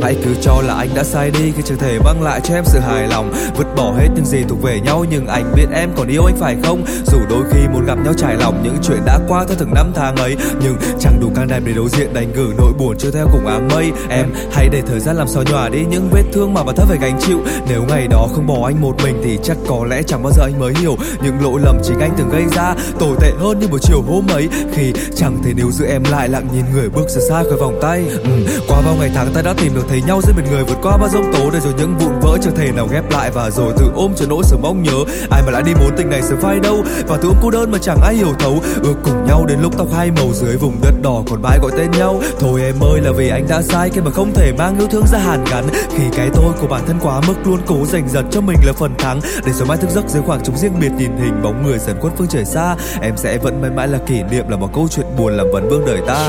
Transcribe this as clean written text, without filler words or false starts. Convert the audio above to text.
hãy cứ cho là anh đã sai đi khi chẳng thể mang lại cho em sự hài lòng. Vứt bỏ hết những gì thuộc về nhau, nhưng anh biết em còn yêu anh phải không? Dù đôi khi muốn gặp nhau trải lòng những chuyện đã qua theo từng năm tháng ấy, nhưng chẳng đủ can đảm để đối diện, đành gửi nỗi buồn trôi theo cùng áng mây. Em hãy để thời gian làm xóa nhòa đi những vết thương mà bản thân phải gánh chịu. Nếu ngày đó không bỏ anh một mình thì chắc có lẽ chẳng bao giờ anh mới hiểu những lỗi lầm chính anh từng gây ra. Tồi tệ hơn như một chiều hôm ấy khi chẳng thể níu giữ em lại, lặng nhìn người bước ra xa khỏi vòng tay. Qua bao ngày tháng ta đã tìm được thấy nhau giữa biển người, vượt qua bao giông tố để rồi những vụn vỡ chưa thể nào ghép lại, và rồi tự ôm cho nỗi sớm mong nhớ. Ai mà đã đi muốn tình này sớm phai đâu, và tự ôm cô đơn mà chẳng ai hiểu thấu. Ước cùng nhau đến lúc tóc hai màu dưới vùng đất đỏ còn mãi gọi tên nhau. Thôi em ơi, là vì anh đã sai khi mà không thể mang yêu thương ra hàn gắn, khi cái tôi của bản thân quá mức luôn cố giành giật cho mình là phần thắng, để rồi mai thức giấc dưới khoảng trống riêng biệt nhìn hình bóng người dần khuất phương trời xa. Em sẽ vẫn mãi mãi là kỷ niệm, là một câu chuyện buồn làm vấn vương đời ta.